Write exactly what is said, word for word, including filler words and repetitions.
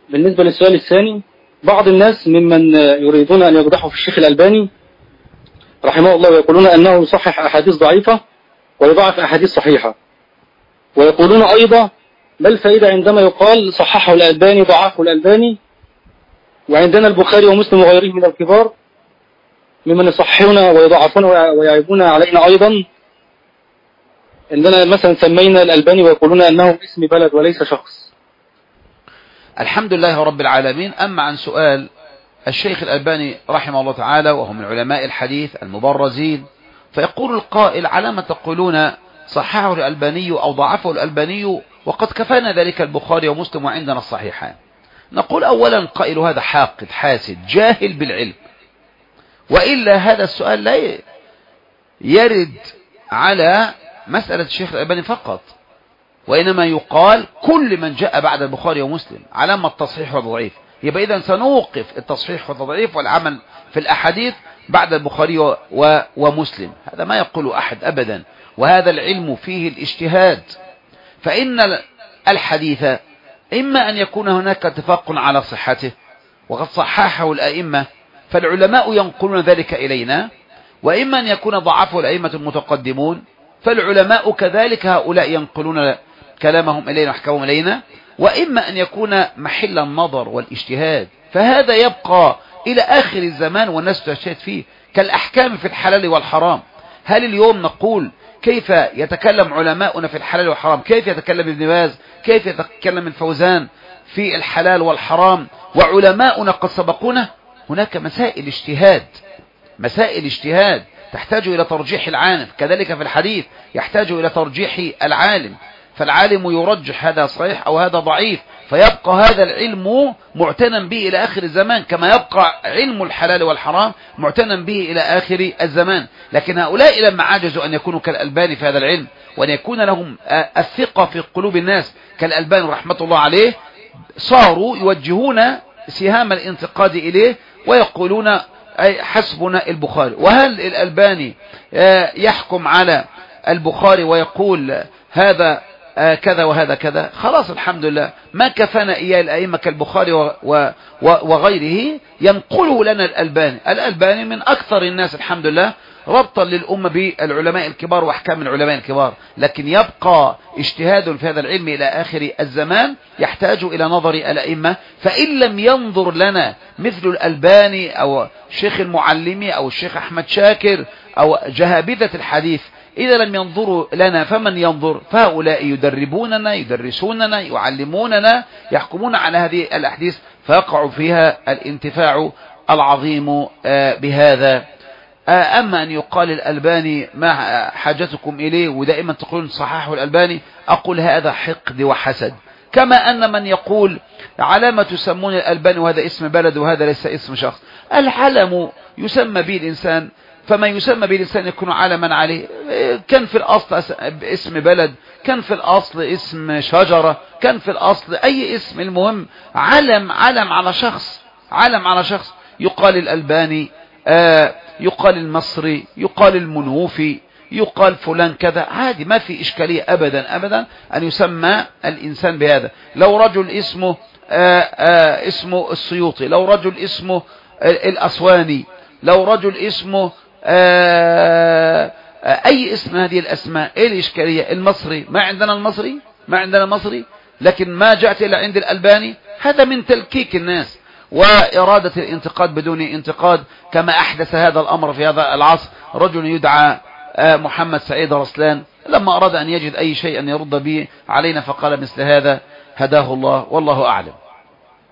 بالنسبة للسؤال الثاني، بعض الناس ممن يريدون أن يقدحوا في الشيخ الألباني رحمه الله ويقولون أنه يصحح أحاديث ضعيفة ويضعف أحاديث صحيحة، ويقولون أيضا ما الفائدة عندما يقال صححه الألباني ضعفه الألباني، وعندنا البخاري ومسلم وغيره من الكبار ممن يصححون ويضعفون ويعيبون علينا أيضا. عندنا مثلا سمينا الألباني ويقولون أنه اسم بلد وليس شخص. الحمد لله رب العالمين. أما عن سؤال الشيخ الألباني رحمه الله تعالى وهو من علماء الحديث المبرزين، فيقول القائل على ما تقولون صححه الألباني أو ضعفه الألباني وقد كفانا ذلك البخاري ومسلم وعندنا الصحيحان؟ نقول أولا قائل هذا حاقد حاسد جاهل بالعلم، وإلا هذا السؤال لا يرد على مسألة الشيخ الألباني فقط، وإنما يقال كل من جاء بعد البخاري ومسلم علامة التصحيح والتضعيف. يبقى إذن سنوقف التصحيح والتضعيف والعمل في الأحاديث بعد البخاري و... و... ومسلم. هذا ما يقول أحد أبدا، وهذا العلم فيه الاجتهاد. فإن الحديث إما أن يكون هناك اتفاق على صحته وقد صححه الأئمة فالعلماء ينقلون ذلك إلينا، وإما أن يكون ضعفه الأئمة المتقدمون فالعلماء كذلك هؤلاء ينقلون كلامهم إلينا وحكمهم إلينا، وإما أن يكون محل النظر والاجتهاد، فهذا يبقى إلى آخر الزمان والناس تجتهد فيه كالأحكام في الحلال والحرام. هل اليوم نقول كيف يتكلم علماؤنا في الحلال والحرام، كيف يتكلم ابن باز، كيف يتكلم الفوزان في الحلال والحرام وعلماؤنا قد سبقونا؟ هناك مسائل اجتهاد، مسائل اجتهاد تحتاج إلى ترجيح العالم، كذلك في الحديث يحتاج إلى ترجيح العالم، فالعالم يرجح هذا صحيح أو هذا ضعيف، فيبقى هذا العلم معتنا به إلى آخر الزمان، كما يبقى علم الحلال والحرام معتنا به إلى آخر الزمان. لكن هؤلاء لما عجزوا أن يكونوا كالألباني في هذا العلم وأن يكون لهم الثقة في قلوب الناس كالألباني رحمة الله عليه، صاروا يوجهون سهام الانتقاد إليه ويقولون حسبنا البخاري. وهل الألباني يحكم على البخاري ويقول هذا كذا وهذا كذا؟ خلاص الحمد لله ما كفانا إياه الأئمة كالبخاري وغيره ينقله لنا الألباني. الألباني من أكثر الناس الحمد لله ربطا للأمة بالعلماء الكبار وأحكام العلماء الكبار، لكن يبقى اجتهاد في هذا العلم إلى آخر الزمان يحتاج إلى نظر الأئمة. فإن لم ينظر لنا مثل الألباني أو الشيخ المعلمي أو الشيخ أحمد شاكر أو جهابذة الحديث، إذا لم ينظروا لنا فمن ينظر؟ فهؤلاء يدربوننا يدرسوننا يعلموننا يحكمون على هذه الأحاديث، فيقع فيها الانتفاع العظيم بهذا. أما أن يقال الألباني ما حاجتكم إليه ودائما تقولون صححه الألباني، أقول هذا حقد وحسد. كما أن من يقول على ما تسمون الألباني وهذا اسم بلد وهذا ليس اسم شخص. العلم يسمى به الإنسان، فما يسمى به الإنسان يكون علما عليه. كان في الأصل اسم بلد، كان في الأصل اسم شجرة، كان في الأصل أي اسم، المهم علم علم على شخص، علم على شخص. يقال الألباني، آه يقال المصري، يقال المنوفي، يقال فلان كذا، عادي ما في إشكالية أبدا أبدا أن يسمى الإنسان بهذا. لو رجل اسمه آه آه اسمه السيوطي، لو رجل اسمه الأسواني، لو رجل اسمه آه آه أي اسم هذه الأسماء، إيه الإشكالية؟ المصري، ما عندنا المصري، ما عندنا مصري، لكن ما جاءت إلى عند الألباني. هذا من تلكيك الناس وإرادة الانتقاد بدون انتقاد، كما أحدث هذا الأمر في هذا العصر رجل يدعى محمد سعيد رسلان، لما أراد أن يجد أي شيء أن يرد به علينا فقال مثل هذا، هداه الله والله أعلم.